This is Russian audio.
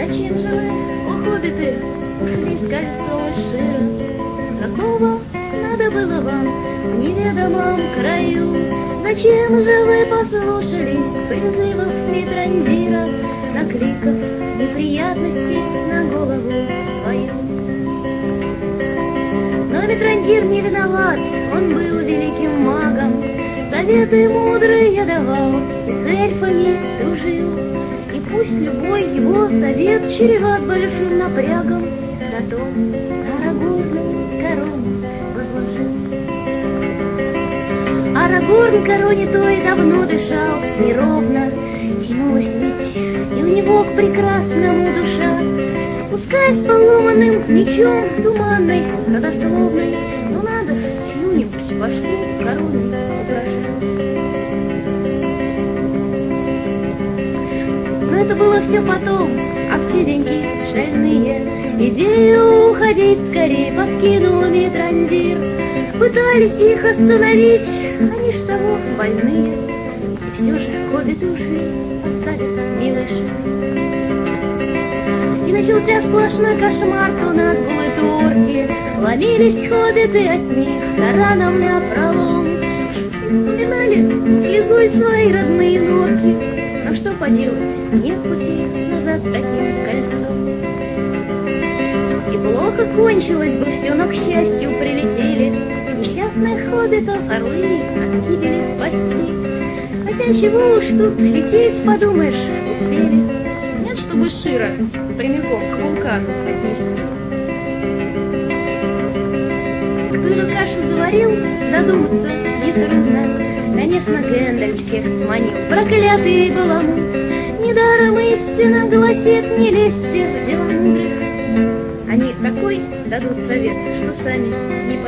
Зачем же вы, о хоббиты, ушли с кольцом и шира? Какого надо было вам в неведомом краю? Зачем же вы послушались призывов Митрандира, накликов неприятностей на голову твою? Но Митрандир не виноват, он был великим магом, советы мудрые давал и с эльфами дружил. И пусть любой его совет чреват большим напрягом, зато Арагорну корону возложил. Арагорн короне той давно дышал неровно, тянулась ведь и у него к прекрасному душа. Пускай с поломанным мечом туманной, родословной, но надо ж чью-нибудь башку короной украшать. Но это было все потом, а в те деньги шальные идею уходить скорее подкинул Митрандир. Пытались их остановить, они ж того больные, и все же хоббиты ушли, оставив милый шум. И начался сплошной кошмар, то нас были турки, ломились хоббиты от них тараном напролом. Вспоминали слезой свои родные норки, но что поделать, нет пути назад таким кольцом. И плохо кончилось бы все, но к счастью прилетели несчастных хоббитов орлы от гибели спасти. Хотя чего уж тут лететь, подумаешь, успели. Нет, чтобы Шира прямиком к вулкану отнести. Кто эту кашу заварил, додуматься нетрудно. Конечно, Гэндальф всех сманил, проклятый Баламут. Недаром истина гласит, не лезьте в дела мудрых. Они такой дадут совет, что сами не